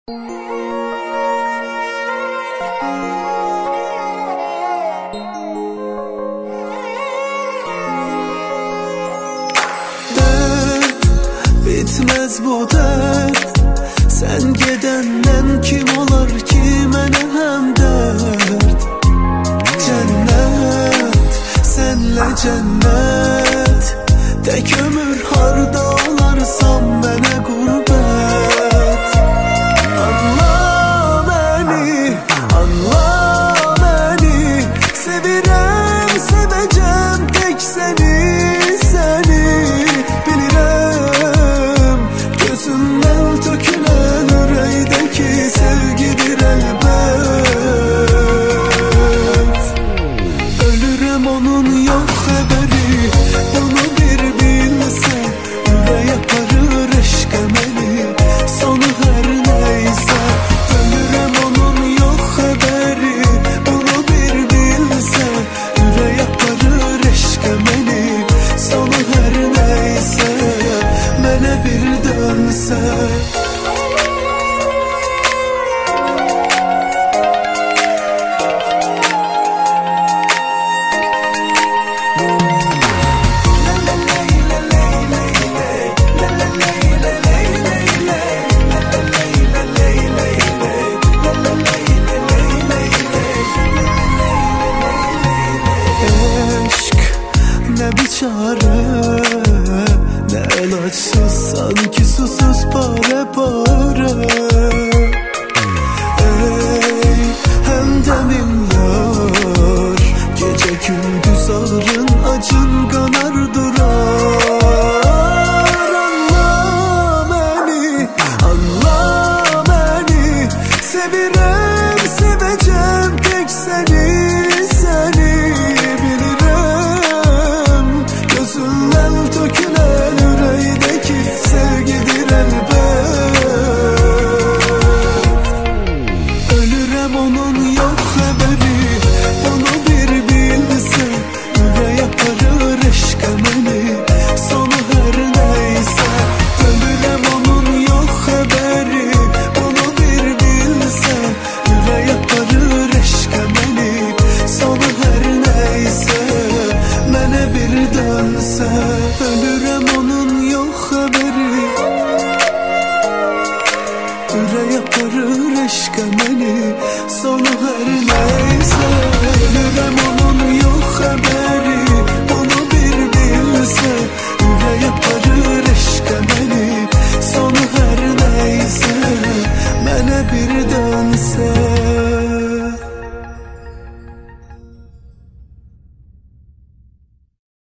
Bitmez bu dert. Sen gedenden kim olar ki mənə həm dert. Cennet, senle cennet. Tek ömür harda olarsam mənə gurbet. Anla beni, anla beni. Sevirem, seveceğim tek seni, seni. Bilirem gözünden tökülen yüreğdeki sevgidir elbet. Ölürem onun yok haberi, bunu bir bilse. Ürey yaparır eşk emeli, sonu her neyse. Ölürem onun yok haberi, bunu bir bilse. Ürey yaparır eşk emeli, sonu her neyse. Mənə bir dönse. Ne biçare, ne ilaçsız, sanki susuz pare pare. Ey hemdemim yar, gece gündüz ağrın acın kanar durar. Anla beni, sevirem, seveceğim tek seni, seni. Gözünden tökülen yüreğdeki sevgidir elbet. Ölürem onun yok haberi, bunu bir bilse. Ürey yaparır eşk emeli, sonu her neyse. Ölürem onun yok haberi, bunu bir bilse. Ürey yaparır eşk emeli, sonu her neyse. Mənə bir dönse. Ölürem onun yok haberi, ürey yaparır eşk emeli, sonu her neyse. Ölürem onun yok haberi, bunu bir bilse.